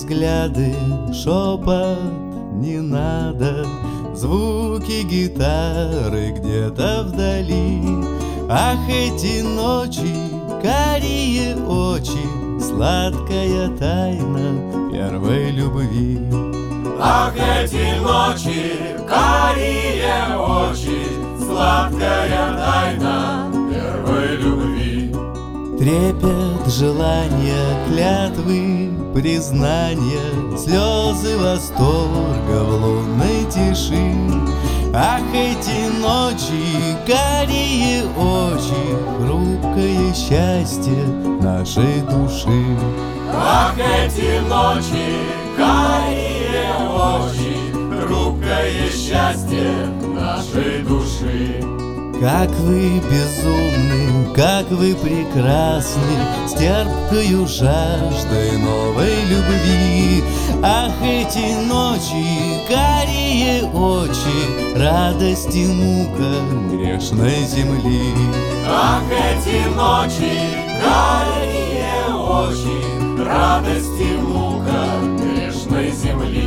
взгляды, шепот не надо, звуки гитары где-то вдали. Ах, эти ночи, карие очи, сладкая тайна первой любви. Ах, эти ночи, карие очи, сладкая тайна первой любви. Трепет желания, клятвы, признания, слезы восторга в лунной тиши. Ах, эти ночи, карие очи, хрупкое счастье нашей души. Ах, эти ночи, карие очи, хрупкое счастье нашей души. Как вы безумны, как вы прекрасны, с терпкою жаждой новой любви. Ах, эти ночи, карие очи, радость и мука грешной земли. Ах, эти ночи, карие очи, радость и мука грешной земли.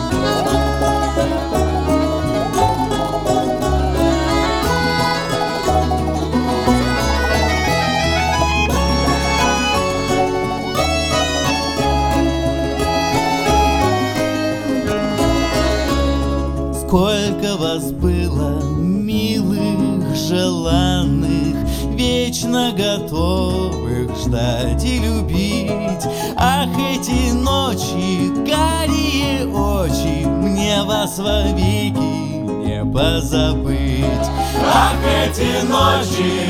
Сколько вас было, милых, желанных, вечно готовых ждать и любить. Ах, эти ночи, карие очи, мне вас вовеки не позабыть. Ах, эти ночи,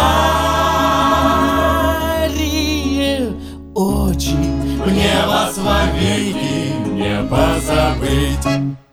карие очи, мне вас вовеки не позабыть.